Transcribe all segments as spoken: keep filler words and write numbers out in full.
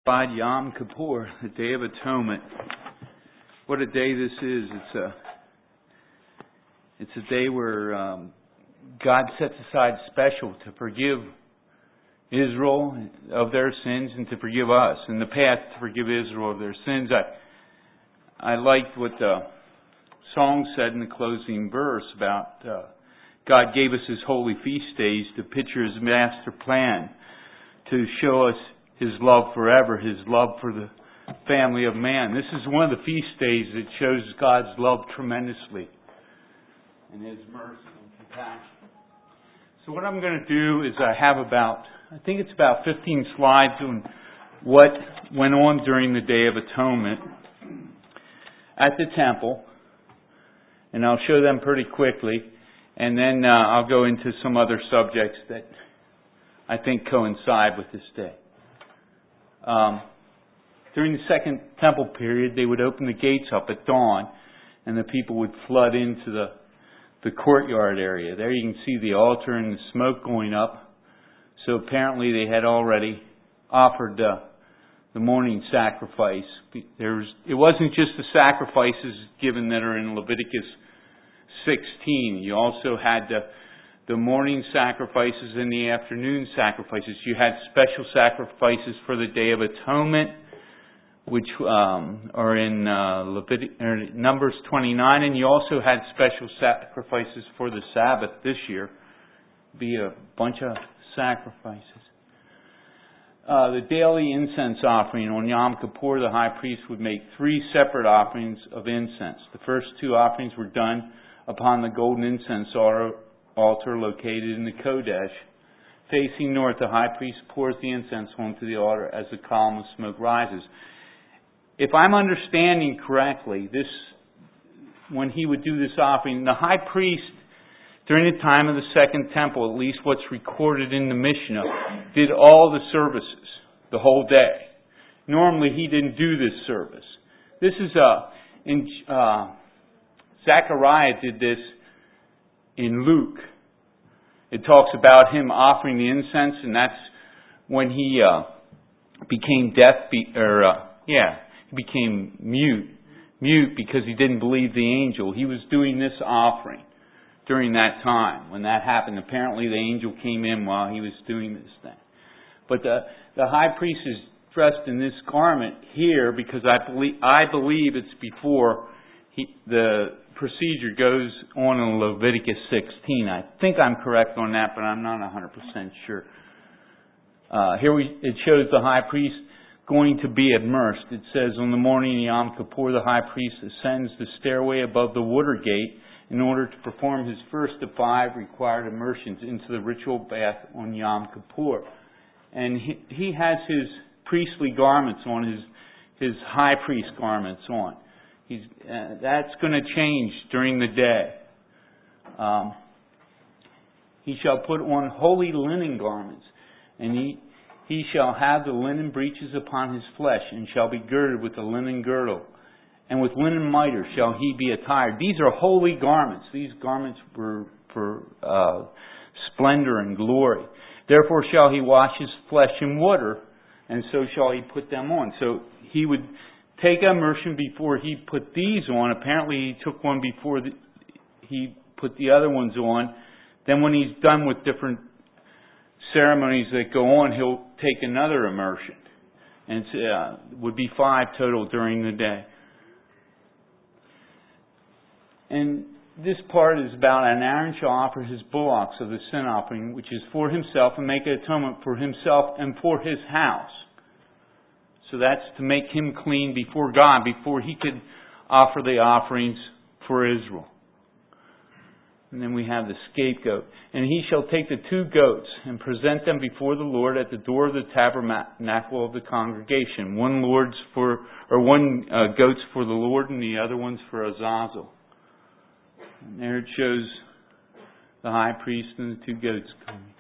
God, Yom Kippur, the Day of Atonement. What a day this is. It's a it's a day where um, God sets aside special to forgive Israel of their sins and to forgive us. In the past, to forgive Israel of their sins. I I liked what the song said in the closing verse about uh, God gave us His holy feast days to picture His master plan, to show us His love forever, His love for the family of man. This is one of the feast days that shows God's love tremendously and His mercy and compassion. So what I'm going to do is I have about, I think it's about fifteen slides on what went on during the Day of Atonement at the temple. And I'll show them pretty quickly. And then uh, I'll go into some other subjects that I think coincide with this day. Um, during the Second Temple period, they would open the gates up at dawn, and the people would flood into the the courtyard area. There you can see the altar and the smoke going up. So apparently they had already offered uh, the morning sacrifice. There was, it wasn't just the sacrifices given that are in Leviticus sixteen. You also had the the morning sacrifices and the afternoon sacrifices. You had special sacrifices for the Day of Atonement, which um, are in uh, Leviticus, or Numbers twenty-nine, and you also had special sacrifices for the Sabbath this year. Be a bunch of sacrifices. Uh, the daily incense offering on Yom Kippur, the high priest would make three separate offerings of incense. The first two offerings were done upon the golden incense altar. altar located in the Kodesh. Facing north, the high priest pours the incense onto the altar as the column of smoke rises. If I'm understanding correctly, this when he would do this offering, the high priest, during the time of the Second Temple, at least what's recorded in the Mishnah, did all the services the whole day. Normally, he didn't do this service. This is a in uh, Zechariah did this in Luke. It talks about him offering the incense, and that's when he uh, became deaf, be, or uh, yeah, he became mute, mute because he didn't believe the angel. He was doing this offering during that time when that happened. Apparently, the angel came in while he was doing this thing. But the the high priest is dressed in this garment here because I believe I believe it's before he the. procedure goes on in Leviticus sixteen. I think I'm correct on that, but I'm not one hundred percent sure. Uh, here we, it shows the high priest going to be immersed. It says, on the morning of Yom Kippur, the high priest ascends the stairway above the water gate in order to perform his first of five required immersions into the ritual bath on Yom Kippur. And he, he has his priestly garments on, his, his high priest garments on. He's, uh, that's going to change during the day. Um, he shall put on holy linen garments, and he he shall have the linen breeches upon his flesh, and shall be girded with a linen girdle, and with linen mitre shall he be attired. These are holy garments. These garments were for uh, splendor and glory. Therefore shall he wash his flesh in water, and so shall he put them on. So he would take immersion before he put these on. Apparently he took one before the, he put the other ones on. Then when he's done with different ceremonies that go on, he'll take another immersion. And it uh, would be five total during the day. And this part is about, and Aaron shall offer his bullocks of the sin offering, which is for himself, and make an atonement for himself and for his house. So that's to make him clean before God, before he could offer the offerings for Israel. And then we have the scapegoat. And he shall take the two goats and present them before the Lord at the door of the tabernacle of the congregation. One Lord's for, or one uh, goat's for the Lord, and the other one's for Azazel. And there it shows the high priest and the two goats coming.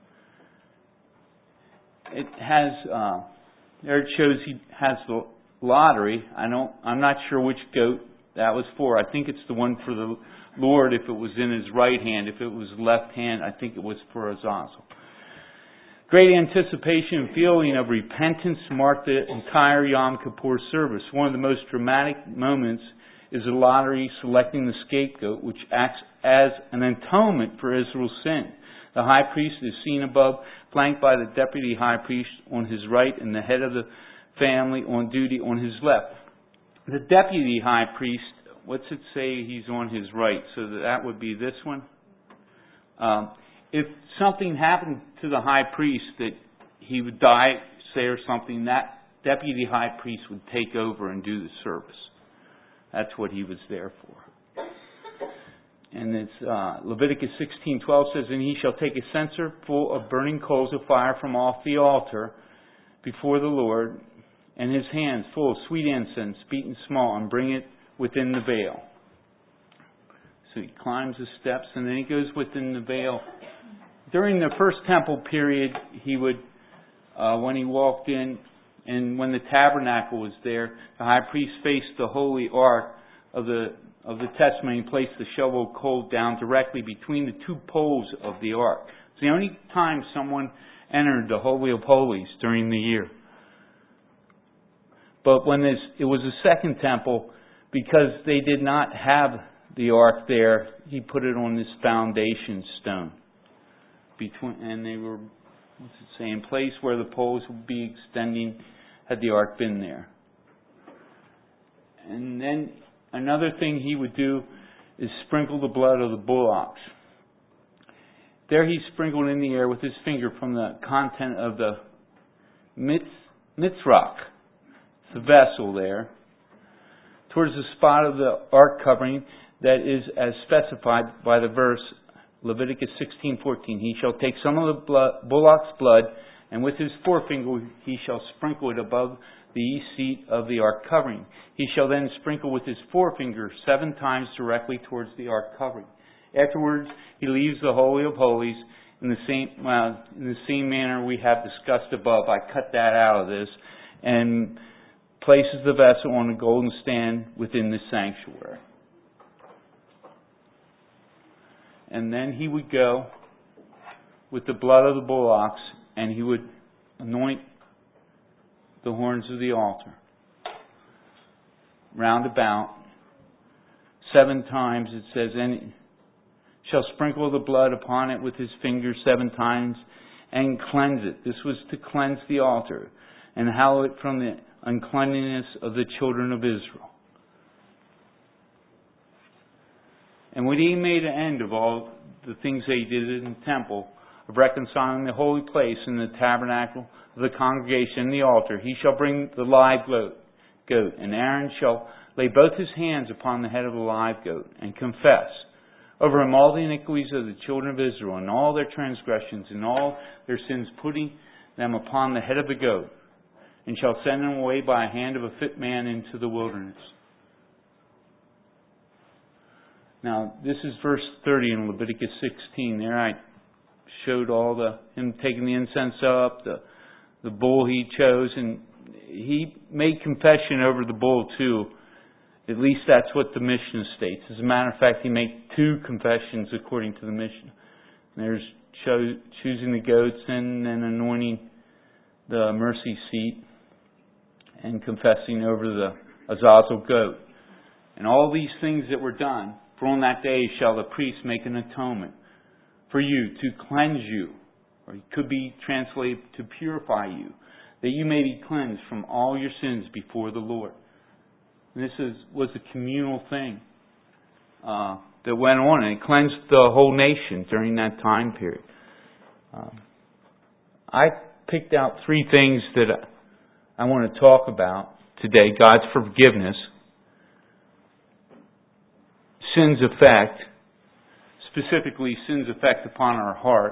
It has. Uh, There it shows he has the lottery. I don't, I'm not sure which goat that was for. I think it's the one for the Lord if it was in his right hand. If it was left hand, I think it was for Azazel. Great anticipation and feeling of repentance marked the entire Yom Kippur service. One of the most dramatic moments is the lottery selecting the scapegoat, which acts as an atonement for Israel's sin. The high priest is seen above, flanked by the deputy high priest on his right and the head of the family on duty on his left. The deputy high priest, what's it say he's on his right? So that would be this one. Um, if something happened to the high priest, that he would die, say, or something, that deputy high priest would take over and do the service. That's what he was there for. And it's uh, Leviticus sixteen twelve says, "And he shall take a censer full of burning coals of fire from off the altar before the Lord, and his hands full of sweet incense, beaten small, and bring it within the veil." So he climbs the steps, and then he goes within the veil. During the first temple period, he would, uh, when he walked in, and when the tabernacle was there, the high priest faced the holy ark of the of the testimony and placed the shovel of coal down directly between the two poles of the ark. It's the only time someone entered the Holy of Holies during the year. But when this, it was the second temple, because they did not have the ark there, he put it on this foundation stone. Between, and they were, what's it say, in place where the poles would be extending had the ark been there. And then another thing he would do is sprinkle the blood of the bullocks. There he sprinkled in the air with his finger from the content of the mitz, mitzrach, the vessel there, towards the spot of the ark covering that is as specified by the verse Leviticus sixteen fourteen. "He shall take some of the blood, bullock's blood, and with his forefinger he shall sprinkle it above the east seat of the ark covering. He shall then sprinkle with his forefinger seven times directly towards the ark covering. Afterwards, he leaves the Holy of Holies in the same well, in the same manner we have discussed above." I cut that out of this, and places the vessel on a golden stand within the sanctuary. And then he would go with the blood of the bullocks, and he would anoint the horns of the altar round about seven times. It says, "And shall sprinkle the blood upon it with his fingers seven times and cleanse it." This was to cleanse the altar and hallow it from the uncleanness of the children of Israel. And when he made an end of all the things they did in the temple, of reconciling the holy place and the tabernacle of the congregation and the altar, he shall bring the live goat, goat, and Aaron shall lay both his hands upon the head of the live goat, and confess over him all the iniquities of the children of Israel, and all their transgressions, and all their sins, putting them upon the head of the goat, and shall send them away by a hand of a fit man into the wilderness. Now, this is verse thirty in Leviticus sixteen. There I showed all the, him taking the incense up, the, the bull he chose, and he made confession over the bull too. At least that's what the Mishnah states. As a matter of fact, he made two confessions according to the Mishnah. There's cho- choosing the goats and then anointing the mercy seat and confessing over the Azazel goat. And all these things that were done, for on that day shall the priest make an atonement for you, to cleanse you, or it could be translated to purify you, that you may be cleansed from all your sins before the Lord. And this is, was a communal thing uh, that went on, and it cleansed the whole nation during that time period. Um, I picked out three things that I want to talk about today. God's forgiveness, sin's effect, specifically sin's effect upon our heart,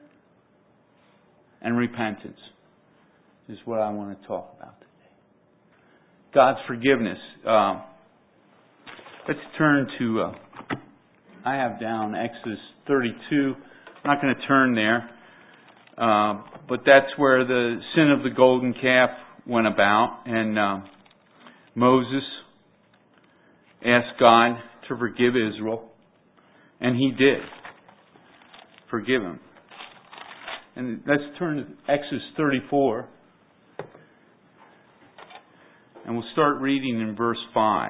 and repentance is what I want to talk about today. God's forgiveness. Uh, let's turn to, uh, I have down Exodus thirty-two. I'm not going to turn there, uh, but that's where the sin of the golden calf went about, and uh, Moses asked God to forgive Israel, and He did forgive him. And let's turn to Exodus thirty-four. And we'll start reading in verse five.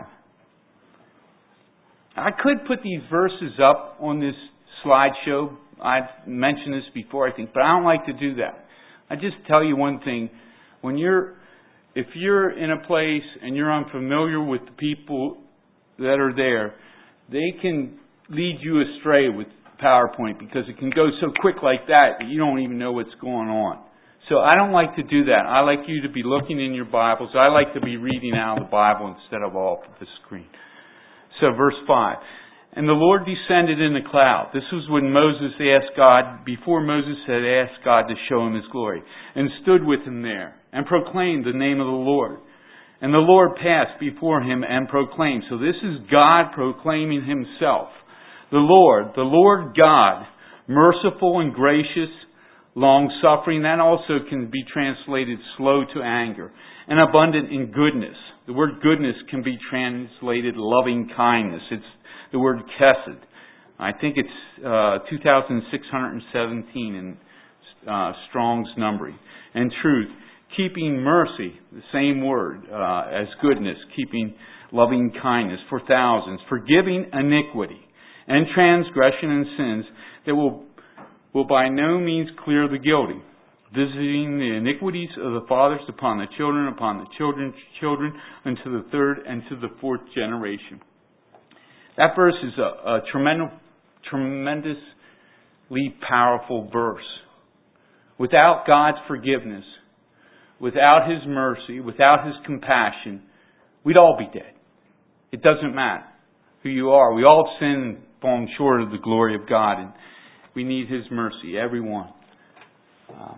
I could put these verses up on this slideshow. I've mentioned this before, I think, but I don't like to do that. I just tell you one thing. When you're, if you're in a place and you're unfamiliar with the people that are there, they can lead you astray with PowerPoint because it can go so quick like that that you don't even know what's going on. So I don't like to do that. I like you to be looking in your Bibles. I like to be reading out of the Bible instead of off of the screen. So verse five. And the Lord descended in a cloud. This was when Moses asked God, before Moses had asked God to show him His glory, and stood with him there, and proclaimed the name of the Lord. And the Lord passed before him and proclaimed. So this is God proclaiming Himself. The Lord, the Lord God, merciful and gracious, long-suffering. That also can be translated slow to anger, and abundant in goodness. The word goodness can be translated loving kindness. It's the word chesed. I think it's uh, two thousand six hundred seventeen in uh, Strong's numbering. And truth, keeping mercy, the same word uh, as goodness, keeping loving kindness for thousands, forgiving iniquity and transgression and sins that will will by no means clear the guilty, visiting the iniquities of the fathers upon the children, upon the children's children, unto the third and to the fourth generation. That verse is a, a tremendous, tremendously powerful verse. Without God's forgiveness, without His mercy, without His compassion, we'd all be dead. It doesn't matter who you are. We all sin and fall short of the glory of God, and we need His mercy, everyone. Uh,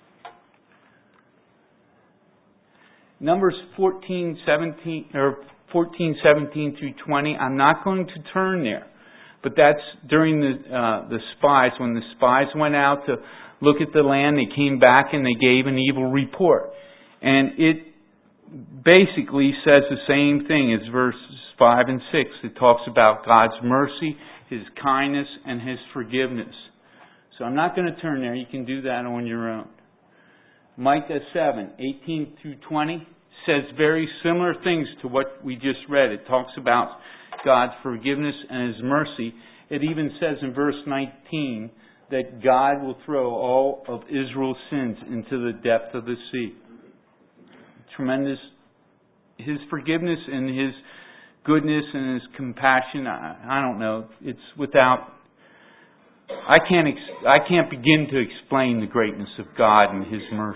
Numbers fourteen, seventeen, or fourteen, seventeen through twenty. I'm not going to turn there, but that's during the uh, the spies. When the spies went out to look at the land, they came back and they gave an evil report, and it basically says the same thing as verses five and six. It talks about God's mercy, His kindness, and His forgiveness. So I'm not going to turn there. You can do that on your own. Micah seven, eighteen through twenty says very similar things to what we just read. It talks about God's forgiveness and His mercy. It even says in verse nineteen that God will throw all of Israel's sins into the depth of the sea. Tremendous. His forgiveness and His goodness and His compassion, I, I don't know. It's without... I can't ex- I can't begin to explain the greatness of God and His mercy.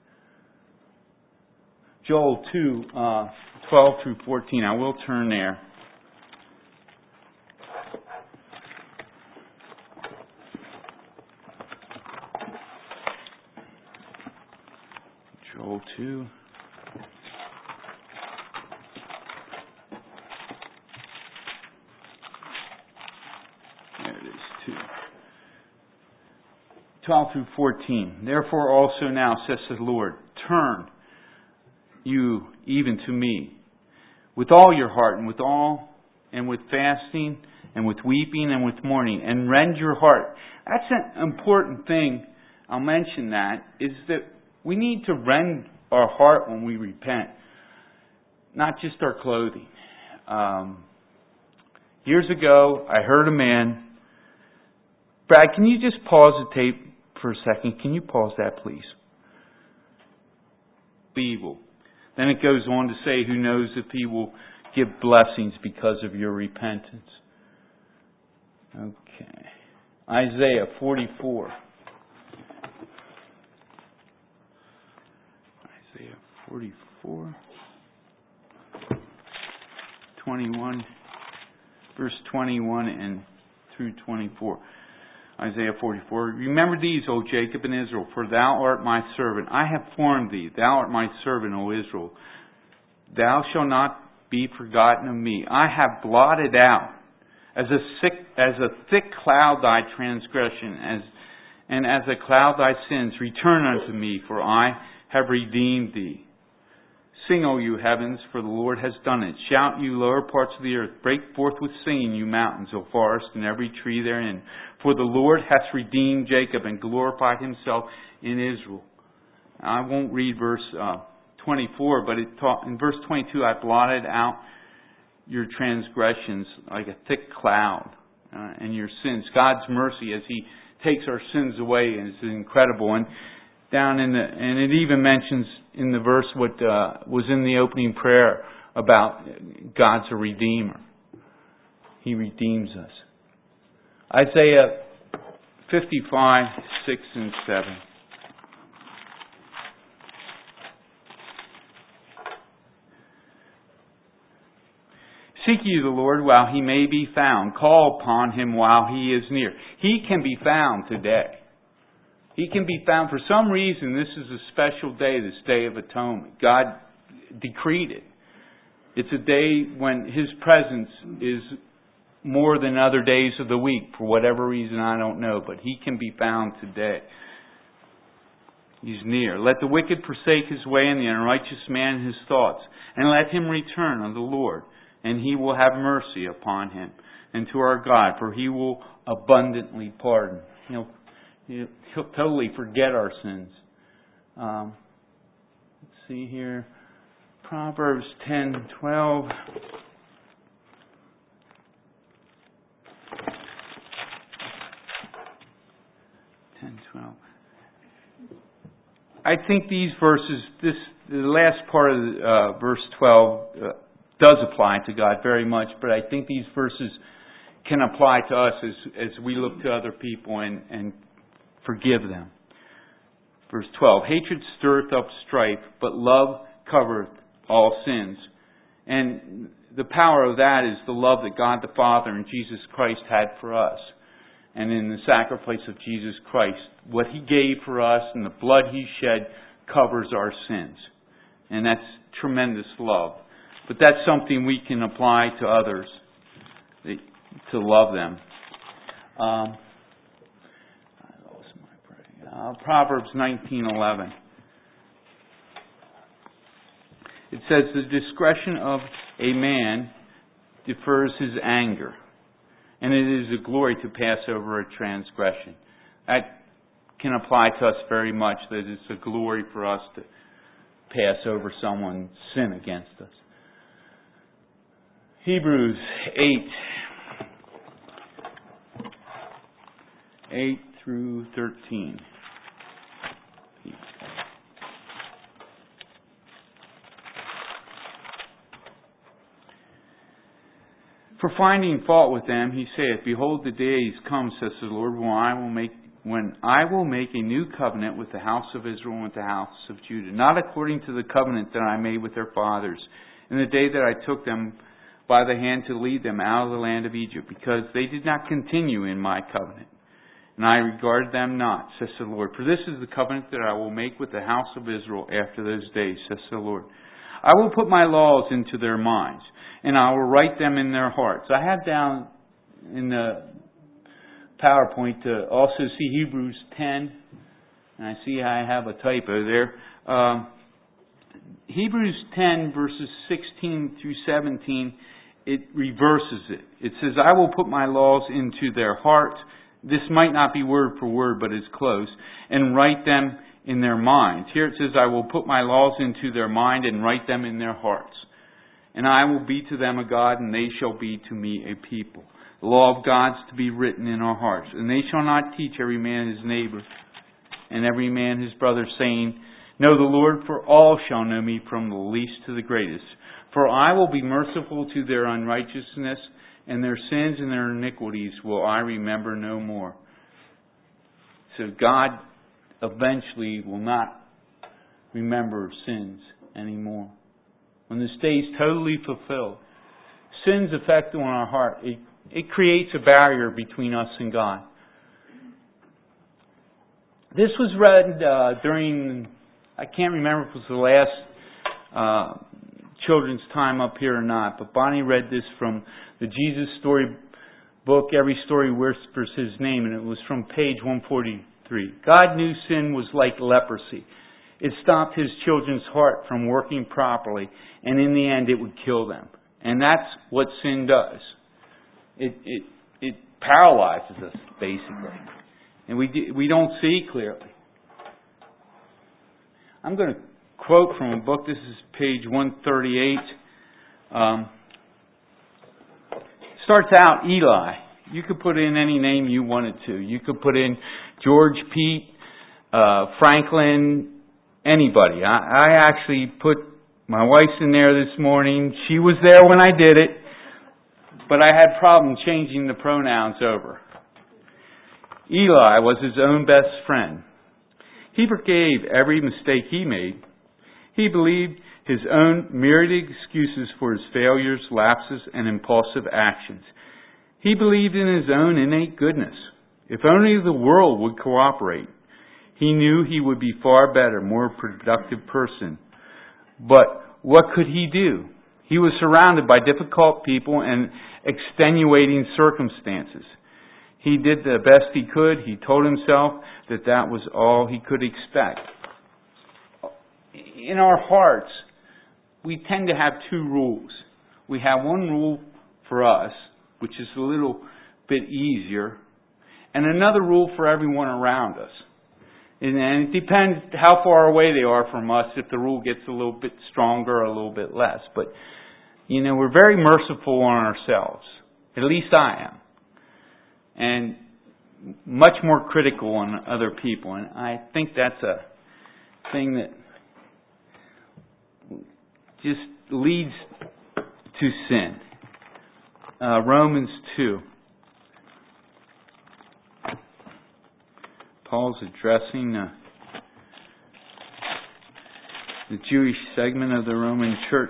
Joel two, uh, twelve through fourteen. I will turn there. Joel two. There it is, two. twelve through fourteen. Therefore also now, says the Lord, turn you even to me with all your heart and with all and with fasting and with weeping and with mourning, and rend your heart. That's an important thing. I'll mention that, is that we need to rend our heart when we repent, not just our clothing. Um, years ago, I heard a man. Brad, can you just pause the tape for a second? Can you pause that, please? Evil. Then it goes on to say, who knows if He will give blessings because of your repentance. Okay. Isaiah forty-four. Isaiah forty-four. twenty-one. Verse twenty-one and through twenty-four. Isaiah forty-four. Remember these, O Jacob and Israel, for thou art my servant. I have formed thee. Thou art my servant, O Israel. Thou shalt not be forgotten of me. I have blotted out as a thick, as a thick cloud thy transgression, as and as a cloud thy sins. Return unto me, for I have redeemed thee, Sing, O you heavens, for the Lord has done it. Shout, you lower parts of the earth. Break forth with singing, you mountains, O forest, and every tree therein. For the Lord hath redeemed Jacob and glorified himself in Israel. I won't read verse uh, twenty-four, but it ta- in verse twenty-two, I blotted out your transgressions like a thick cloud, uh, and your sins. God's mercy as He takes our sins away is incredible. And down in the, and it even mentions in the verse what uh, was in the opening prayer about God's a redeemer. He redeems us. Isaiah fifty-five, six and seven. Seek ye the Lord while He may be found. Call upon Him while He is near. He can be found today. He can be found. For some reason, this is a special day, this Day of Atonement. God decreed it. It's a day when His presence is more than other days of the week. For whatever reason, I don't know. But He can be found today. He's near. Let the wicked forsake his way and the unrighteous man his thoughts. And let him return unto the Lord. And He will have mercy upon him and to our God, for He will abundantly pardon. He'll, he'll, he'll totally forget our sins. Um, let's see here. Proverbs ten, twelve. ten, twelve. I think these verses, this the last part of uh, verse twelve, uh, does apply to God very much, but I think these verses can apply to us as, as we look to other people and, and forgive them. Verse twelve, hatred stirreth up strife, but love covereth all sins. And the power of that is the love that God the Father and Jesus Christ had for us. And in the sacrifice of Jesus Christ, what He gave for us and the blood He shed covers our sins. And that's tremendous love. But that's something we can apply to others, to love them. Um, I lost my uh, Proverbs nineteen eleven. It says, the discretion of a man defers his anger, and it is a glory to pass over a transgression. That can apply to us very much, that it's a glory for us to pass over someone's sin against us. Hebrews eight, eight through thirteen. For finding fault with them, he saith, behold, the days come, says the Lord, when I will make when I will make a new covenant with the house of Israel and with the house of Judah, not according to the covenant that I made with their fathers in the day that I took them by the hand to lead them out of the land of Egypt, because they did not continue in my covenant. And I regarded them not, says the Lord. For this is the covenant that I will make with the house of Israel after those days, says the Lord. I will put my laws into their minds, and I will write them in their hearts. I have down in the PowerPoint to also see Hebrews ten, and I see I have a typo there. Um, Hebrews ten, verses sixteen through seventeen, it reverses it. It says, I will put my laws into their hearts. This might not be word for word, but it's close. And write them in their minds. Here it says, I will put my laws into their mind and write them in their hearts. And I will be to them a God, and they shall be to me a people. The law of God's to be written in our hearts. And they shall not teach every man his neighbor, and every man his brother, saying, know the Lord, for all shall know me, from the least to the greatest. For I will be merciful to their unrighteousness, and their sins and their iniquities will I remember no more. So God eventually will not remember sins anymore. When this day is totally fulfilled, sin's effect on our heart, it, it creates a barrier between us and God. This was read uh, during, I can't remember if it was the last uh, children's time up here or not, but Bonnie read this from the Jesus Story book, Every Story Whispers His Name, and it was from page one forty-three. God knew sin was like leprosy. It stopped his children's heart from working properly, and in the end it would kill them. And that's what sin does. It it it paralyzes us, basically. And we we don't see clearly. I'm going to quote from a book. This is page one thirty-eight. Um, starts out Eli. You could put in any name you wanted to. You could put in George, Pete, uh, Franklin, anybody. I, I actually put my wife's in there this morning. She was there when I did it, but I had problem changing the pronouns over. Eli was his own best friend. He forgave every mistake he made. He believed his own myriad excuses for his failures, lapses, and impulsive actions. He believed in his own innate goodness. If only the world would cooperate, he knew he would be far better, more productive person. But what could he do? He was surrounded by difficult people and extenuating circumstances. He did the best he could. He told himself that that was all he could expect. In our hearts, we tend to have two rules. We have one rule for us, which is a little bit easier, and another rule for everyone around us. And it depends how far away they are from us, if the rule gets a little bit stronger or a little bit less. But, you know, we're very merciful on ourselves. At least I am. And much more critical on other people. And I think that's a thing that just leads to sin. Uh, Romans two. Paul's addressing uh, the Jewish segment of the Roman church.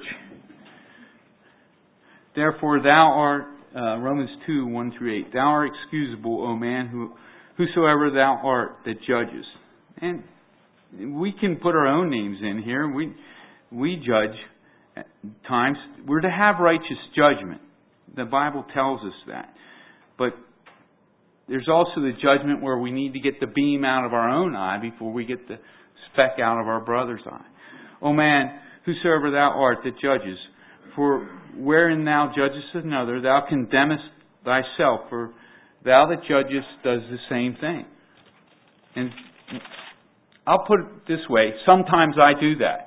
Therefore thou art, uh, Romans two, one through eight, thou art excusable, O man, who, whosoever thou art that judges. And we can put our own names in here. We we judge at times. We're to have righteous judgment. The Bible tells us that. But there's also the judgment where we need to get the beam out of our own eye before we get the speck out of our brother's eye. O man, whosoever thou art that judges, for wherein thou judgest another, thou condemnest thyself, for thou that judgest does the same thing. And I'll put it this way, sometimes I do that.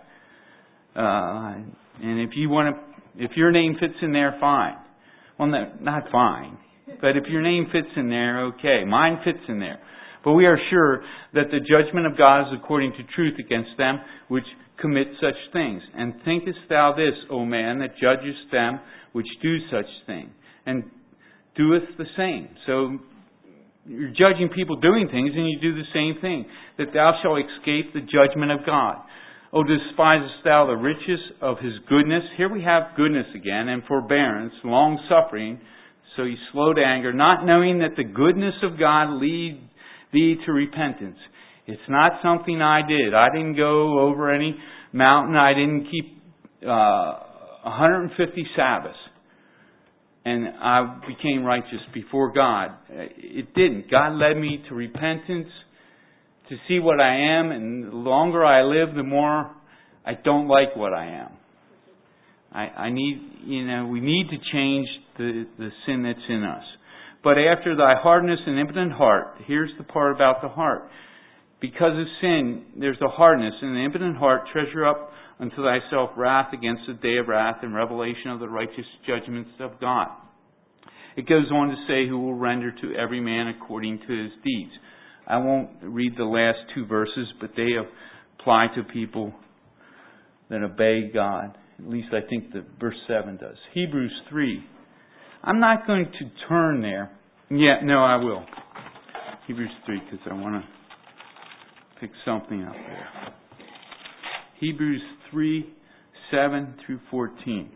Uh, and if you want to, if your name fits in there, fine. Well, no, not fine. But if your name fits in there, okay. Mine fits in there. But we are sure that the judgment of God is according to truth against them which commit such things. And thinkest thou this, O man, that judgest them which do such thing, and doeth the same. So you're judging people doing things, and you do the same thing, that thou shalt escape the judgment of God. O despisest thou the riches of his goodness? Here we have goodness again, and forbearance, long-suffering, so he's slow to anger, not knowing that the goodness of God lead thee to repentance. It's not something I did. I didn't go over any mountain. I didn't keep uh, one hundred fifty Sabbaths. And I became righteous before God. It didn't. God led me to repentance, to see what I am. And the longer I live, the more I don't like what I am. I, I need, you know, we need to change the, the sin that's in us. But after thy hardness and impotent heart, here's the part about the heart. Because of sin, there's a hardness, and the impotent heart treasure up unto thyself wrath against the day of wrath and revelation of the righteous judgments of God. It goes on to say, who will render to every man according to his deeds. I won't read the last two verses, but they apply to people that obey God. At least I think that verse seven does. Hebrews three. I'm not going to turn there. Yeah, no, I will. Hebrews three, because I want to pick something up there. Hebrews three, seven through fourteen.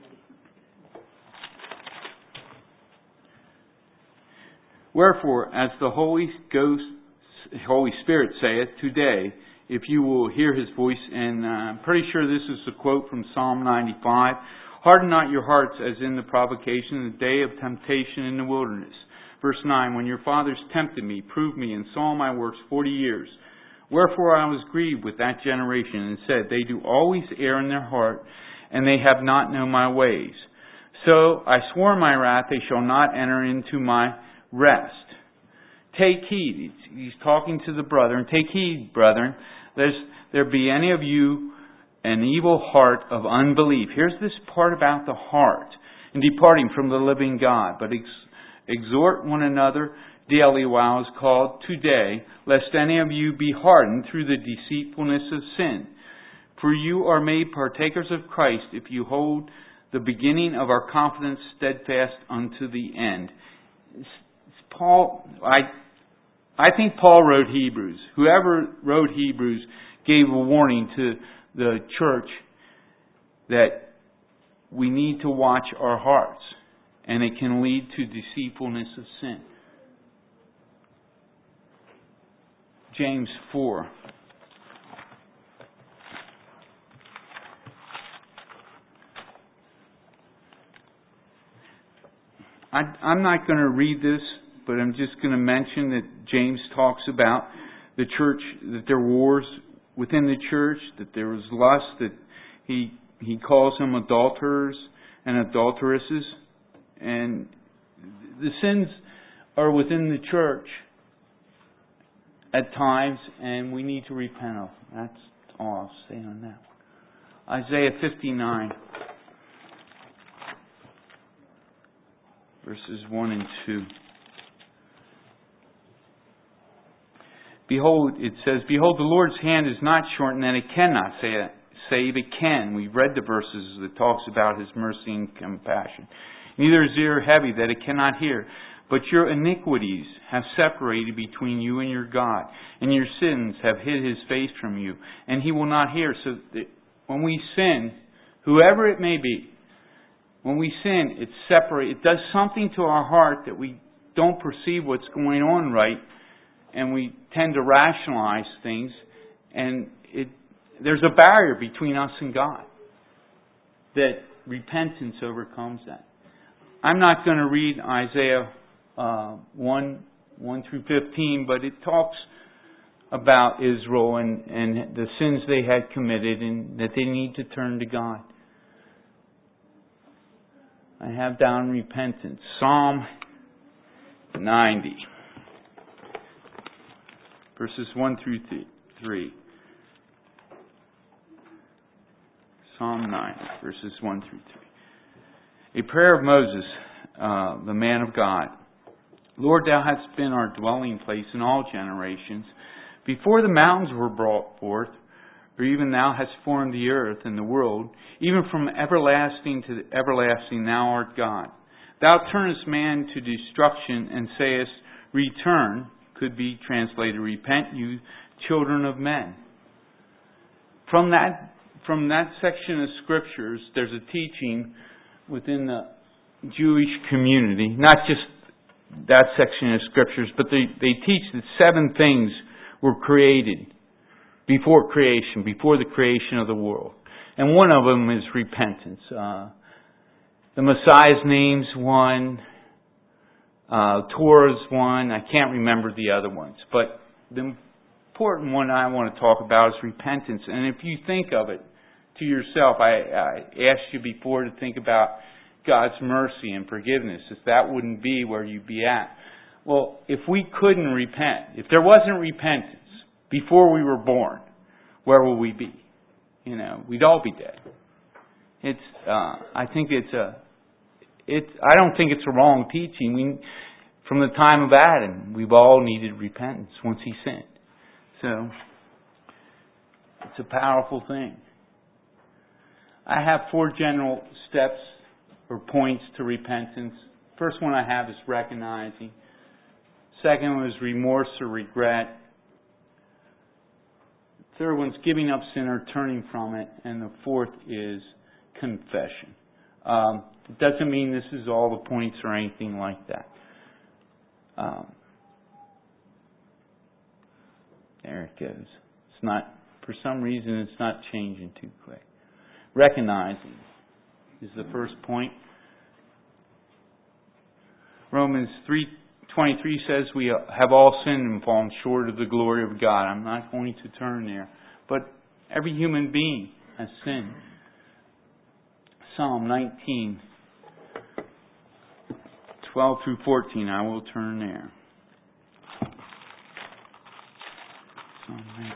Wherefore, as the Holy Ghost, Holy Spirit saith today, if you will hear His voice, and uh, I'm pretty sure this is a quote from Psalm ninety-five, harden not your hearts as in the provocation in the day of temptation in the wilderness. Verse nine, when your fathers tempted me, proved me, and saw my works forty years, Wherefore I was grieved with that generation, and said, They do always err in their heart, and they have not known my ways. So I swore in my wrath, they shall not enter into my rest. Take heed. He's talking to the brethren. Take heed, brethren, lest there be any of you an evil heart of unbelief. Here's this part about the heart. And departing from the living God. But ex- exhort one another daily while it is called today, lest any of you be hardened through the deceitfulness of sin. For you are made partakers of Christ if you hold the beginning of our confidence steadfast unto the end. It's, it's Paul, I, I think Paul wrote Hebrews. Whoever wrote Hebrews gave a warning to the church that we need to watch our hearts, and it can lead to deceitfulness of sin. James four. I, I'm not going to read this, but I'm just going to mention that James talks about the church, that there were wars within the church, that there was lust, that he he calls them adulterers and adulteresses, and the sins are within the church at times, and we need to repent of them. That's all I'll say on that one. Isaiah fifty-nine, verses one and two. Behold, it says, Behold, the Lord's hand is not shortened, and it cannot save, it can. We've read the verses that talks about His mercy and compassion. Neither is His ear heavy that it cannot hear. But your iniquities have separated between you and your God, and your sins have hid His face from you, and He will not hear. So that when we sin, whoever it may be, when we sin, it separates. It does something to our heart that we don't perceive what's going on right, and we tend to rationalize things, and it there's a barrier between us and God. That repentance overcomes that. I'm not going to read Isaiah uh, one, one through fifteen, but it talks about Israel and, and the sins they had committed and that they need to turn to God. I have down repentance. Psalm ninety. Verses one through three. Psalm ninety, verses one through three. A prayer of Moses, uh, the man of God. Lord, Thou hast been our dwelling place in all generations. Before the mountains were brought forth, or even Thou hast formed the earth and the world, even from everlasting to everlasting Thou art God. Thou turnest man to destruction and sayest, Return. Could be translated, repent you children of men. From that from that section of scriptures, there's a teaching within the Jewish community, not just that section of scriptures, but they, they teach that seven things were created before creation, before the creation of the world. And one of them is repentance. Uh, the Messiah's name's one. Uh, Torah's one. I can't remember the other ones. But the important one I want to talk about is repentance. And if you think of it to yourself, I, I asked you before to think about God's mercy and forgiveness. If that wouldn't be where you'd be at. Well, if we couldn't repent, if there wasn't repentance before we were born, where will we be? You know, we'd all be dead. It's. Uh, I think it's a. It's. I don't think it's a wrong teaching. We, from the time of Adam, we've all needed repentance once he sinned. So it's a powerful thing. I have four general steps or points to repentance. First one I have is recognizing. Second one is remorse or regret. Third one's giving up sin or turning from it. And the fourth is confession. Um, it doesn't mean this is all the points or anything like that. Um, there it goes. It's not, for some reason, it's not changing too quick. Recognizing is the first point. Romans three twenty-three says we have all sinned and fallen short of the glory of God. I'm not going to turn there. But every human being has sinned. Psalm nineteen, twelve through fourteen. I will turn there. Psalm nineteen.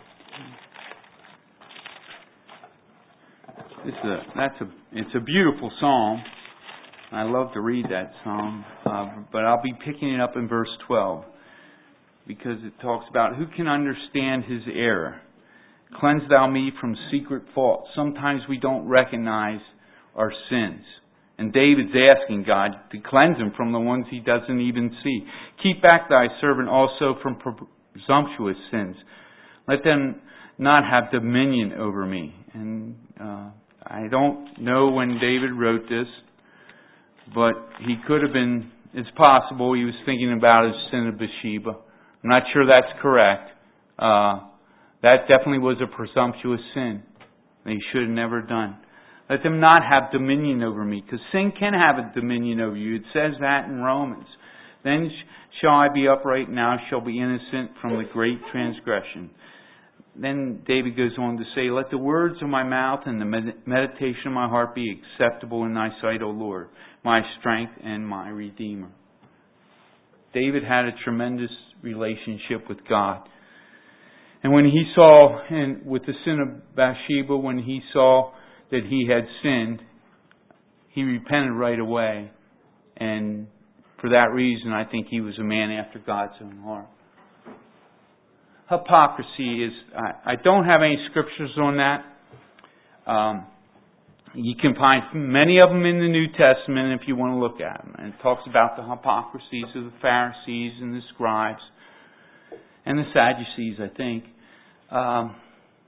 This is a, that's a, it's a beautiful psalm. I love to read that psalm, uh, but I'll be picking it up in verse twelve because it talks about who can understand his error. Cleanse thou me from secret faults. Sometimes we don't recognize our sins. And David's asking God to cleanse him from the ones he doesn't even see. Keep back thy servant also from presumptuous sins. Let them not have dominion over me. And uh, I don't know when David wrote this, but he could have been, it's possible he was thinking about his sin of Bathsheba. I'm not sure that's correct. Uh, that definitely was a presumptuous sin that he should have never done. Let them not have dominion over me, because sin can have a dominion over you. It says that in Romans. Then shall I be upright, now shall be innocent from the great transgression. Then David goes on to say, let the words of my mouth and the meditation of my heart be acceptable in thy sight, O Lord, my strength and my Redeemer. David had a tremendous relationship with God. And when he saw, and with the sin of Bathsheba, when he saw that he had sinned, he repented right away. And for that reason, I think he was a man after God's own heart. Hypocrisy is, I, I don't have any scriptures on that. Um, you can find many of them in the New Testament if you want to look at them. And it talks about the hypocrisies of the Pharisees and the scribes and the Sadducees, I think. Um,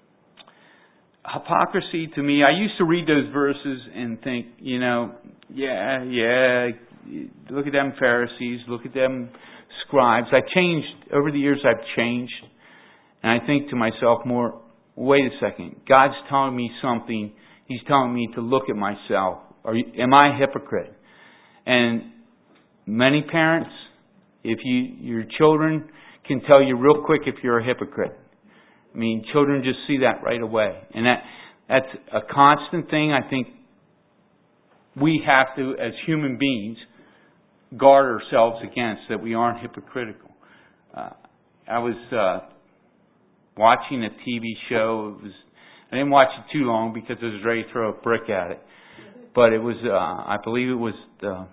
hypocrisy to me, I used to read those verses and think, you know, yeah, yeah, look at them Pharisees, look at them scribes. I changed, over the years I've changed. And I think to myself more, wait a second, God's telling me something. He's telling me to look at myself. Are you, am I a hypocrite? And many parents, if you your children can tell you real quick if you're a hypocrite. I mean, children just see that right away. And that that's a constant thing I think we have to, as human beings, guard ourselves against, that we aren't hypocritical. Uh, I was uh, watching a T V show. It was I didn't watch it too long because I was ready to throw a brick at it. But it was, uh, I believe it was the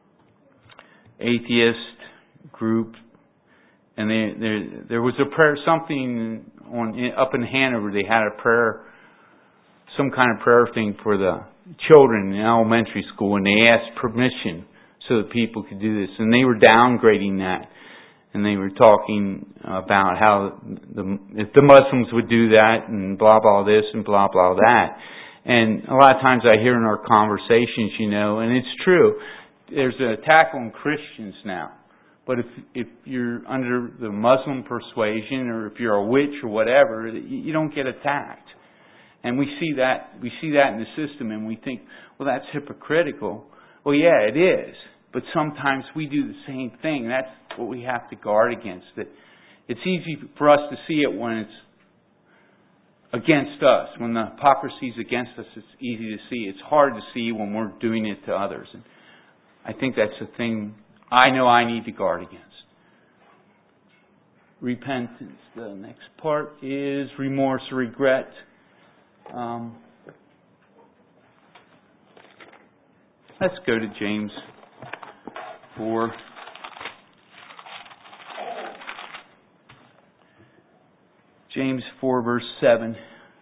atheist group. And they, there, there was a prayer, something on up in Hanover. They had a prayer, some kind of prayer thing for the children in elementary school, and they asked permission so that people could do this. And they were downgrading that, and they were talking about how the, if the Muslims would do that, and blah blah this and blah blah that. And a lot of times I hear in our conversations, you know, and it's true. There's an attack on Christians now. But if if you're under the Muslim persuasion, or if you're a witch or whatever, you don't get attacked. And we see that we see that in the system, and we think, well, that's hypocritical. Well, yeah, it is. But sometimes we do the same thing. That's what we have to guard against. That it's easy for us to see it when it's against us. When the hypocrisy is against us, it's easy to see. It's hard to see when we're doing it to others. And I think that's the thing I know I need to guard against. Repentance. The next part is remorse or regret. Um, let's go to James four. James four verse seven.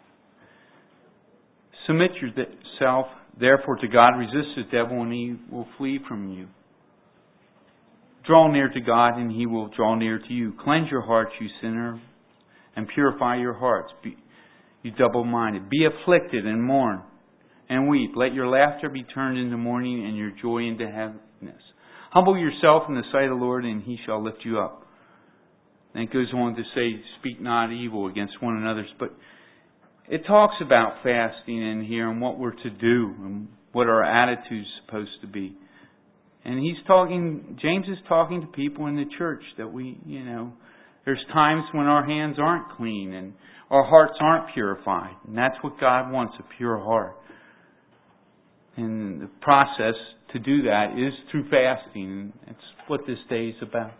Submit yourself therefore to God, resist the devil, and he will flee from you. Draw near to God, and He will draw near to you. Cleanse your hearts, you sinner, and purify your hearts, be, you double-minded. Be afflicted and mourn and weep. Let your laughter be turned into mourning and your joy into heaviness. Humble yourself in the sight of the Lord, and He shall lift you up. And it goes on to say, speak not evil against one another. But it talks about fasting in here and what we're to do and what our attitude is supposed to be. And he's talking, James is talking to people in the church that we, you know, there's times when our hands aren't clean and our hearts aren't purified. And that's what God wants, a pure heart. And the process to do that is through fasting. And that's what this day is about.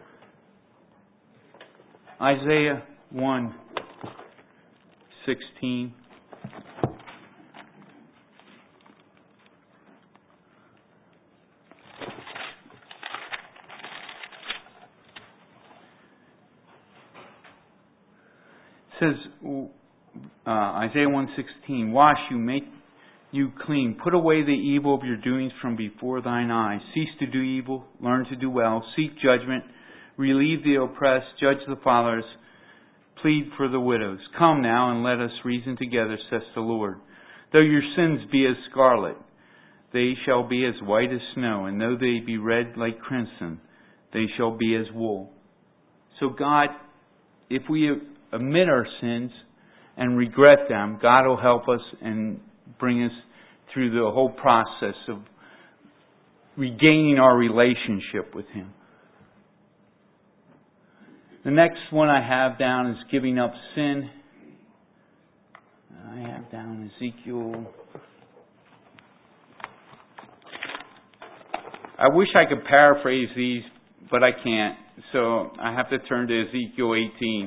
Isaiah one sixteen. It says, uh, Isaiah one sixteen, wash you, make you clean. Put away the evil of your doings from before thine eyes. Cease to do evil, learn to do well. Seek judgment, relieve the oppressed, judge the fatherless, plead for the widows. Come now and let us reason together, says the Lord. Though your sins be as scarlet, they shall be as white as snow. And though they be red like crimson, they shall be as wool. So God, if we admit our sins and regret them, God will help us and bring us through the whole process of regaining our relationship with Him. The next one I have down is giving up sin. I have down Ezekiel. I wish I could paraphrase these, but I can't. So I have to turn to Ezekiel eighteen.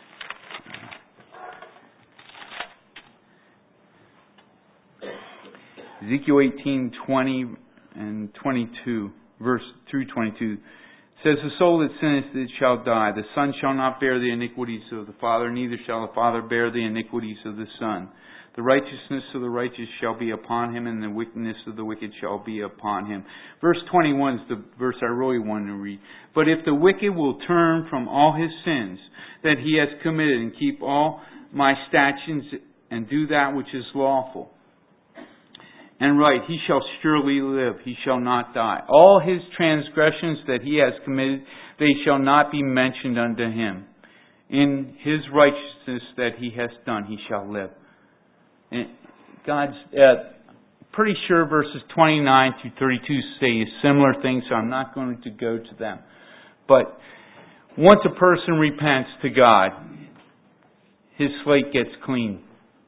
Ezekiel eighteen, twenty and twenty-two, verse through twenty-two, says, the soul that sinneth, it shall die. The son shall not bear the iniquities of the father, neither shall the father bear the iniquities of the son. The righteousness of the righteous shall be upon him, and the wickedness of the wicked shall be upon him. Verse twenty-one is the verse I really want to read. But if the wicked will turn from all his sins that he has committed, and keep all my statutes, and do that which is lawful and right, he shall surely live, he shall not die. All his transgressions that he has committed, they shall not be mentioned unto him. In his righteousness that he has done, he shall live. And God's uh, pretty sure verses twenty-nine through thirty-two say similar things, so I'm not going to go to them. But once a person repents to God, his slate gets clean.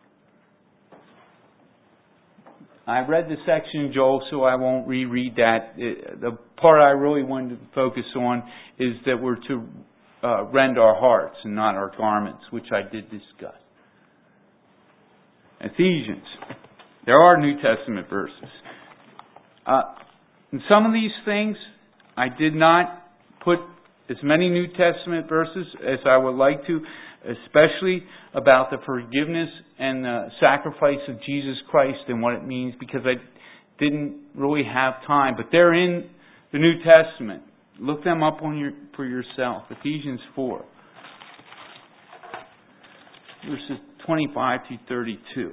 I read the section in Joel, so I won't reread that. It, the part I really wanted to focus on is that we're to uh, rend our hearts and not our garments, which I did discuss. Ephesians. There are New Testament verses. Uh, in some of these things, I did not put as many New Testament verses as I would like to, especially about the forgiveness and the sacrifice of Jesus Christ and what it means, because I didn't really have time. But they're in the New Testament. Look them up on your for yourself. Ephesians four. Verses twenty-five to thirty-two.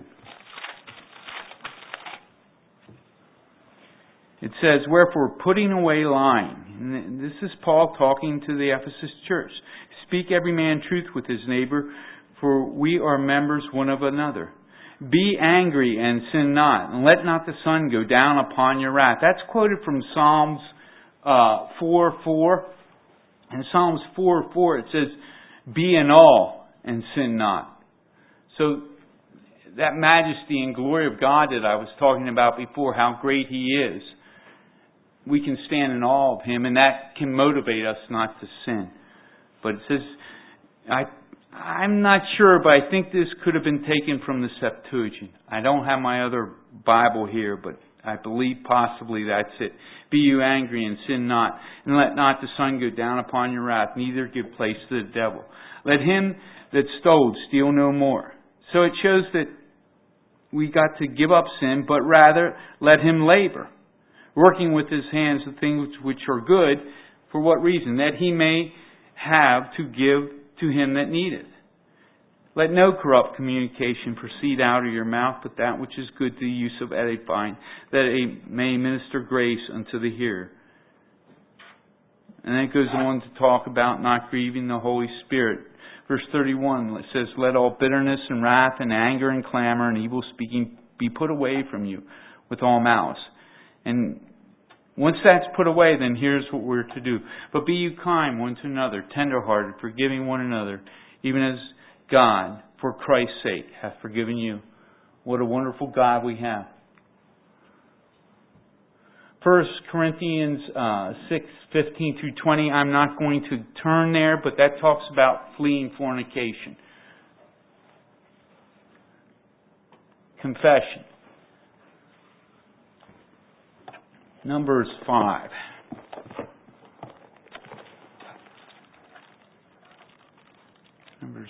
It says, wherefore, putting away lying. And this is Paul talking to the Ephesus church. Speak every man truth with his neighbor, for we are members one of another. Be angry and sin not, and let not the sun go down upon your wrath. That's quoted from Psalms uh, four four. In Psalms four four it says, be in awe and sin not. So that majesty and glory of God that I was talking about before, how great He is, we can stand in awe of Him, and that can motivate us not to sin. But it says, I, I'm not sure, but I think this could have been taken from the Septuagint. I don't have my other Bible here, but I believe possibly that's it. Be you angry and sin not, and let not the sun go down upon your wrath, neither give place to the devil. Let him that stole steal no more. So it shows that we got to give up sin, but rather let him labor, working with his hands the things which are good. For what reason? That he may have to give to him that needeth. Let no corrupt communication proceed out of your mouth, but that which is good to the use of edifying, that it may minister grace unto the hearer. And then it goes on to talk about not grieving the Holy Spirit. Verse thirty-one, it says, let all bitterness and wrath and anger and clamor and evil speaking be put away from you with all malice. And Once that's put away, then here's what we're to do. But be you kind one to another, tender-hearted, forgiving one another, even as God, for Christ's sake, hath forgiven you. What a wonderful God we have. First Corinthians uh, six, fifteen through twenty. I'm not going to turn there, but that talks about fleeing fornication. Confession. Numbers five. Numbers.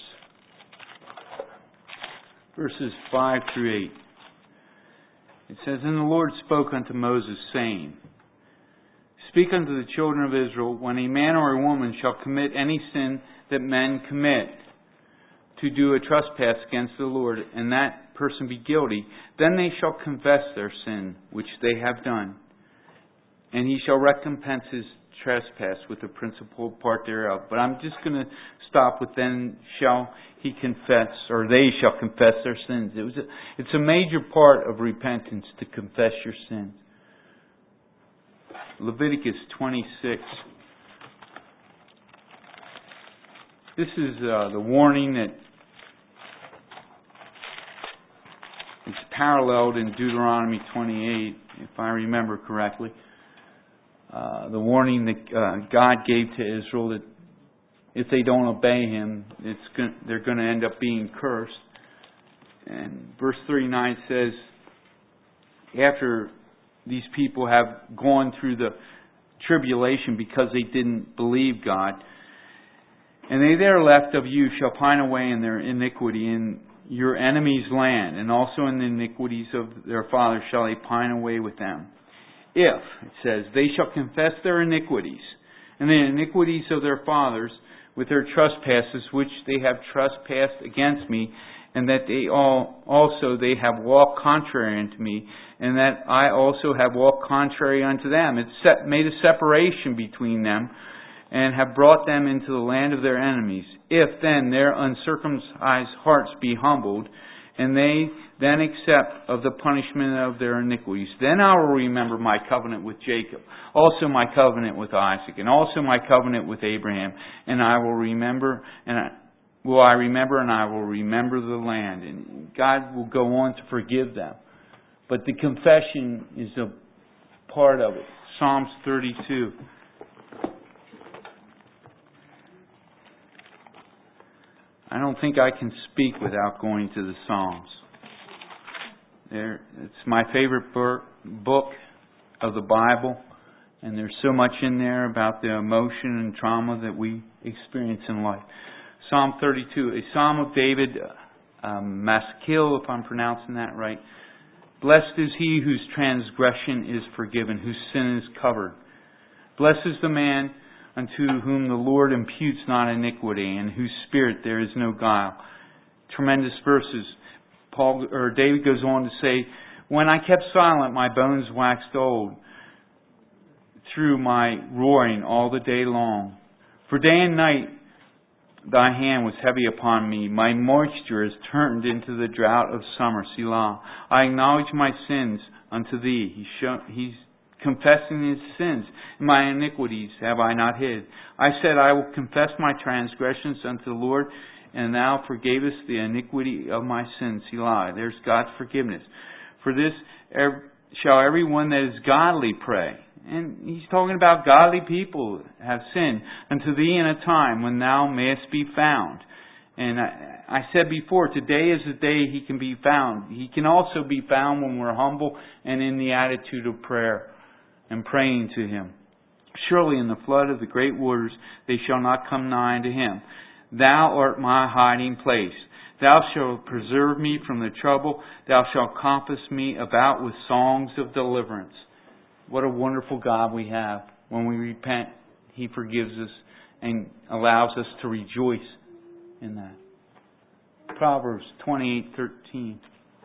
Verses five through eight. It says, And the Lord spoke unto Moses, saying, Speak unto the children of Israel, when a man or a woman shall commit any sin that men commit, to do a trespass against the Lord, and that person be guilty, then they shall confess their sin which they have done, and he shall recompense his trespass with the principal part thereof. But I'm just going to stop with then shall he confess, or they shall confess their sins. It was a, it's a major part of repentance to confess your sins. Leviticus twenty-six. This is uh, the warning that is paralleled in Deuteronomy twenty-eight, if I remember correctly. Uh, the warning that uh, God gave to Israel that if they don't obey Him, it's go- they're going to end up being cursed. And verse thirty-nine says, after these people have gone through the tribulation because they didn't believe God, and they that are left of you shall pine away in their iniquity in your enemies' land, and also in the iniquities of their fathers shall they pine away with them. If, it says, they shall confess their iniquities, and the iniquities of their fathers, with their trespasses which they have trespassed against me, and that they all also they have walked contrary unto me, and that I also have walked contrary unto them. It set, made a separation between them, and have brought them into the land of their enemies. If then their uncircumcised hearts be humbled, and they then accept of the punishment of their iniquities, then I will remember my covenant with Jacob, also my covenant with Isaac, and also my covenant with Abraham, and I will remember, and I, will I remember, and I will remember the land. And God will go on to forgive them. But the confession is a part of it. Psalms thirty-two. I don't think I can speak without going to the Psalms. There, it's my favorite book of the Bible, and there's so much in there about the emotion and trauma that we experience in life. Psalm thirty-two, a Psalm of David, um, Maskil, if I'm pronouncing that right. Blessed is he whose transgression is forgiven, whose sin is covered. Blessed is the man unto whom the Lord imputes not iniquity, and whose spirit there is no guile. Tremendous verses. Paul or David goes on to say, when I kept silent, my bones waxed old through my roaring all the day long. For day and night thy hand was heavy upon me. My moisture is turned into the drought of summer. Selah. I acknowledge my sins unto thee. He show, he's confessing his sins. My iniquities have I not hid. I said, I will confess my transgressions unto the Lord, and thou forgavest the iniquity of my sins. Selah. There's God's forgiveness. For this shall everyone that is godly pray. And he's talking about godly people have sinned unto thee in a time when thou mayest be found. And I, I said before, today is the day he can be found. He can also be found when we're humble and in the attitude of prayer and praying to Him. Surely in the flood of the great waters they shall not come nigh unto him. Thou art my hiding place. Thou shalt preserve me from the trouble. Thou shalt compass me about with songs of deliverance. What a wonderful God we have. When we repent, He forgives us and allows us to rejoice in that. Proverbs twenty-eight thirteen.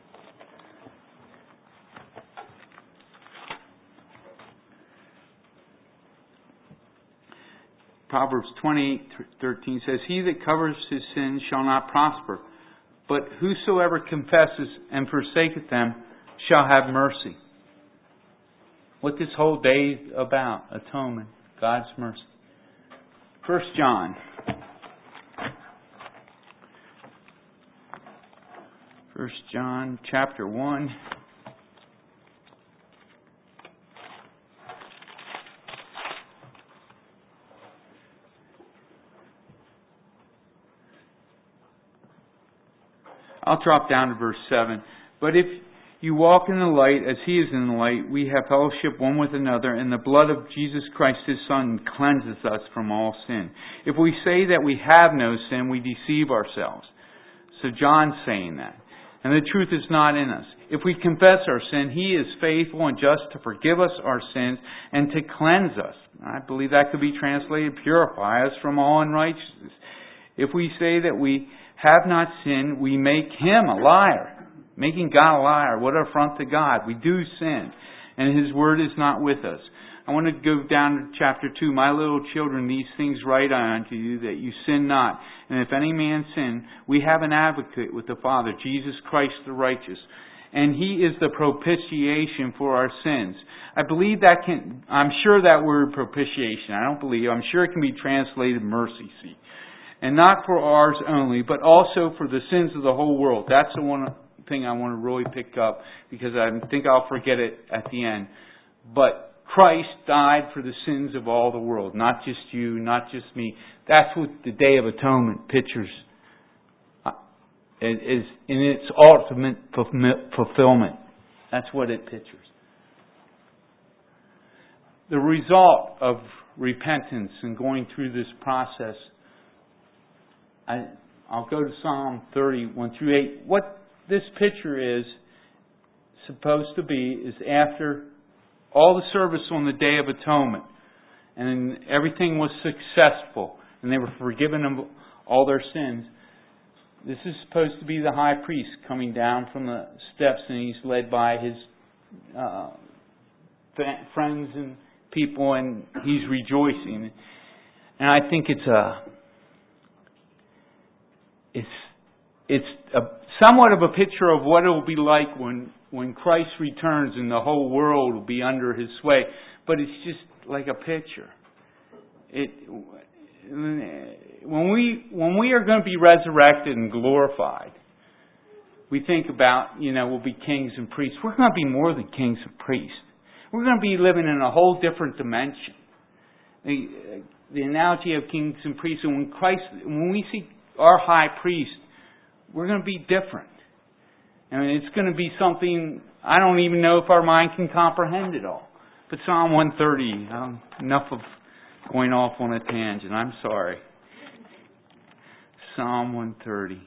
Proverbs twenty-eight thirteen says, he that covers his sins shall not prosper, but whosoever confesses and forsaketh them shall have mercy. what this whole day is about. Atonement. God's mercy. First John. First John chapter one. I'll drop down to verse seven. But if you walk in the light as He is in the light, we have fellowship one with another, and the blood of Jesus Christ His Son cleanses us from all sin. If we say that we have no sin, we deceive ourselves. So John's saying that. And the truth is not in us. If we confess our sin, He is faithful and just to forgive us our sins and to cleanse us. I believe that could be translated, purify us from all unrighteousness. If we say that we have not sinned, we make Him a liar. Making God a liar. What an affront to God. We do sin. And His Word is not with us. I want to go down to chapter two. My little children, these things write I unto you, that you sin not. And if any man sin, we have an advocate with the Father, Jesus Christ the righteous. And He is the propitiation for our sins. I believe that can, I'm sure that word propitiation, I don't believe, I'm sure it can be translated mercy seat. And not for ours only, but also for the sins of the whole world. That's the one thing I want to really pick up, because I think I'll forget it at the end. But Christ died for the sins of all the world, not just you, not just me. That's what the Day of Atonement pictures. It is in its ultimate fulfillment. That's what it pictures. The result of repentance and going through this process, I, I'll go to Psalm thirty, one through eight. What this picture is supposed to be is after all the service on the Day of Atonement, and everything was successful, and they were forgiven of all their sins. This is supposed to be the high priest coming down from the steps, and he's led by his uh, friends and people, and he's rejoicing. And I think it's a it's it's a somewhat of a picture of what it will be like when when Christ returns and the whole world will be under His sway. But it's just like a picture. It when we when we are going to be resurrected and glorified, we think about, you know, we'll be kings and priests. We're going to be more than kings and priests. We're going to be living in a whole different dimension. The, the analogy of kings and priests, and when Christ, when we see our high priest, we're going to be different. I mean, it's going to be something I don't even know if our mind can comprehend it all. But Psalm one thirty, um, enough of going off on a tangent. I'm sorry. Psalm one thirty.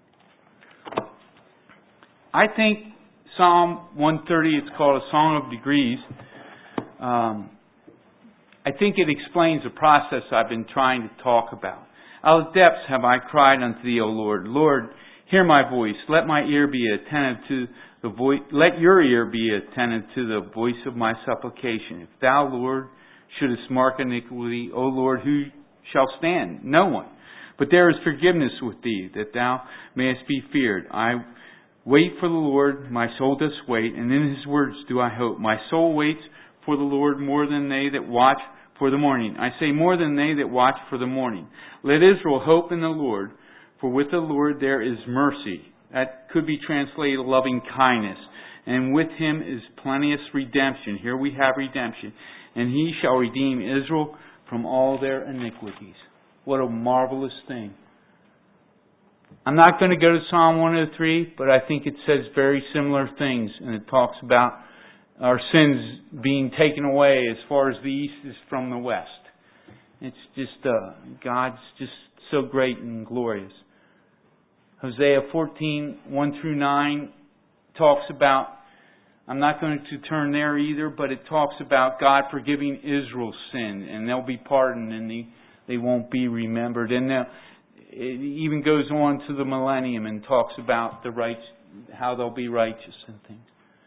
I think Psalm one thirty, it's called a Song of Degrees. Um, I think it explains the process I've been trying to talk about. Out of depths have I cried unto Thee, O Lord. Lord, hear my voice. Let my ear be attentive to the voice. Let your ear be attentive to the voice of my supplication. If Thou, Lord, shouldest mark iniquity, O Lord, who shall stand? No one. But there is forgiveness with Thee, that Thou mayest be feared. I wait for the Lord, my soul does wait, and in His words do I hope. My soul waits for the Lord more than they that watch for the morning. I say more than they that watch for the morning. Let Israel hope in the Lord, for with the Lord there is mercy. That could be translated loving kindness. And with Him is plenteous redemption. Here we have redemption. And He shall redeem Israel from all their iniquities. What a marvelous thing. I'm not going to go to Psalm one oh three, but I think it says very similar things. And it talks about our sins being taken away as far as the east is from the west. It's just, uh, God's just so great and glorious. Hosea fourteen, one through nine talks about, I'm not going to turn there either, but it talks about God forgiving Israel's sin, and they'll be pardoned and they, they won't be remembered. And it even goes on to the millennium and talks about the rights, how they'll be righteous and things.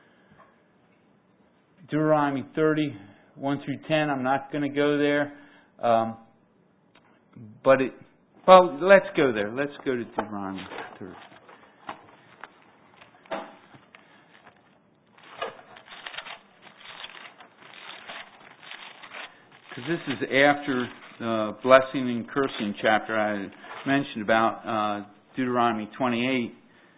Deuteronomy thirty, one through ten, I'm not going to go there. Um, but it, well, let's go there. Let's go to Deuteronomy thirty. because this is after the blessing and cursing chapter I mentioned about, uh, Deuteronomy twenty-eight.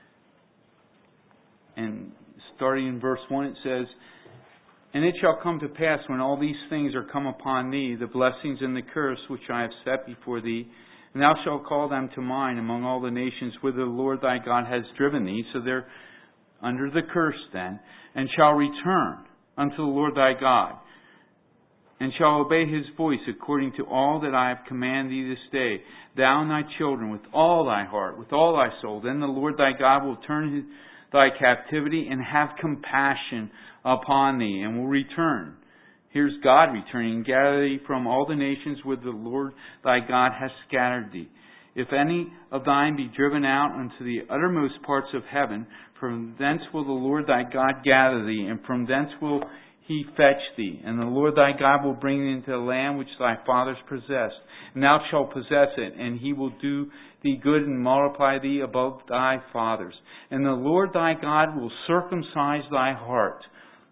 And starting in verse one, it says, "And it shall come to pass, when all these things are come upon thee, the blessings and the curse which I have set before thee, and thou shalt call them to mind among all the nations whither the Lord thy God has driven thee," so they're under the curse then, "and shall return unto the Lord thy God, and shall obey His voice according to all that I have commanded thee this day, thou and thy children, with all thy heart, with all thy soul. Then the Lord thy God will turn his, thy captivity and have compassion upon thee, and will return." Here's God returning, "and gather thee from all the nations where the Lord thy God hath scattered thee. If any of thine be driven out unto the uttermost parts of heaven, from thence will the Lord thy God gather thee, and from thence will He fetch thee. And the Lord thy God will bring thee into the land which thy fathers possessed. And thou shalt possess it, and He will do thee good and multiply thee above thy fathers. And the Lord thy God will circumcise thy heart."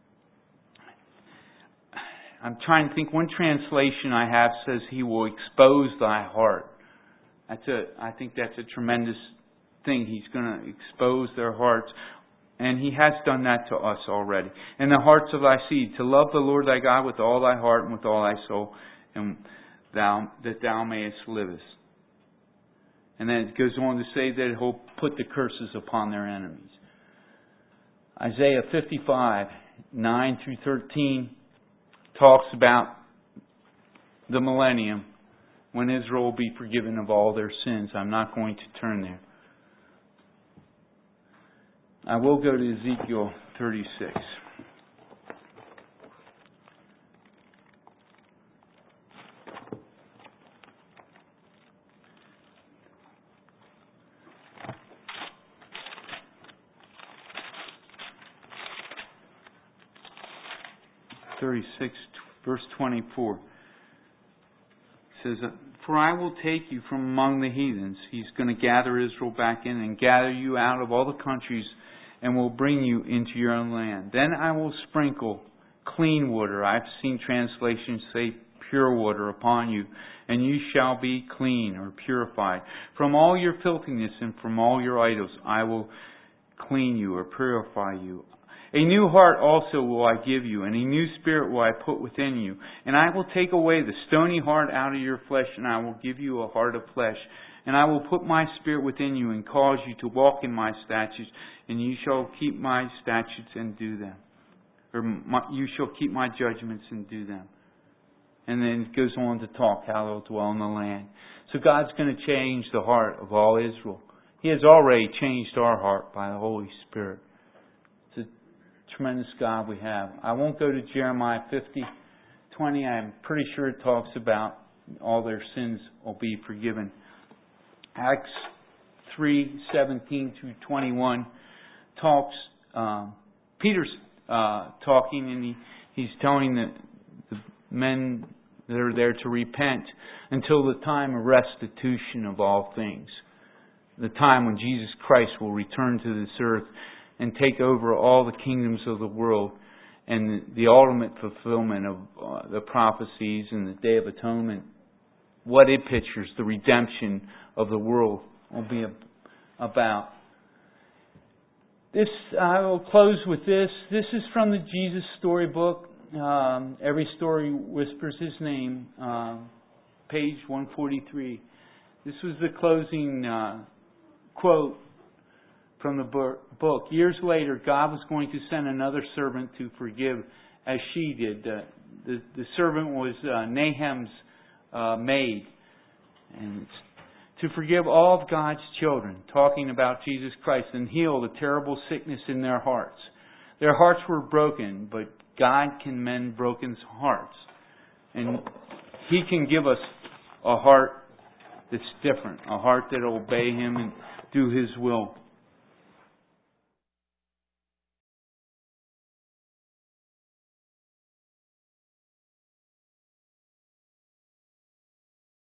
I'm trying to think. One translation I have says He will expose thy heart. That's a. I think that's a tremendous thing. He's going to expose their hearts. And He has done that to us already. "And the hearts of thy seed, to love the Lord thy God with all thy heart and with all thy soul, and thou that thou mayest livest." And then it goes on to say that He'll put the curses upon their enemies. Isaiah fifty-five, nine through thirteen talks about the millennium when Israel will be forgiven of all their sins. I'm not going to turn there. I will go to Ezekiel thirty-six. thirty-six, verse twenty-four. It says, "For I will take you from among the heathens." He's going to gather Israel back in and gather you out of all the countries, and will bring you into your own land. "Then I will sprinkle clean water." I've seen translations say pure water upon you, "and you shall be clean," or purified. "From all your filthiness and from all your idols I will clean you," or purify you. "A new heart also will I give you, and a new spirit will I put within you. And I will take away the stony heart out of your flesh, and I will give you a heart of flesh. And I will put my spirit within you, and cause you to walk in my statutes, and you shall keep my statutes and do them." Or my, "you shall keep my judgments and do them." And then it goes on to talk how they'll dwell in the land. So God's going to change the heart of all Israel. He has already changed our heart by the Holy Spirit. It's a tremendous God we have. I won't go to Jeremiah fifty, twenty. I'm pretty sure it talks about all their sins will be forgiven. Acts three, seventeen through twenty-one talks, um, Peter's uh, talking, and he, he's telling the, the men that are there to repent until the time of restitution of all things. The time when Jesus Christ will return to this earth and take over all the kingdoms of the world, and the, the ultimate fulfillment of uh, the prophecies and the Day of Atonement. What it pictures, the redemption of the world, will be about. This, I will close with this. This is from the Jesus Storybook. Um, Every Story Whispers His Name, uh, page one forty-three. This was the closing uh, quote from the book. "Years later, God was going to send another servant to forgive as she did." Uh, the, the servant was uh, Nahum's uh, maid. And it's to forgive all of God's children, talking about Jesus Christ, and heal the terrible sickness in their hearts. Their hearts were broken, but God can mend broken hearts. And He can give us a heart that's different, a heart that will obey Him and do His will.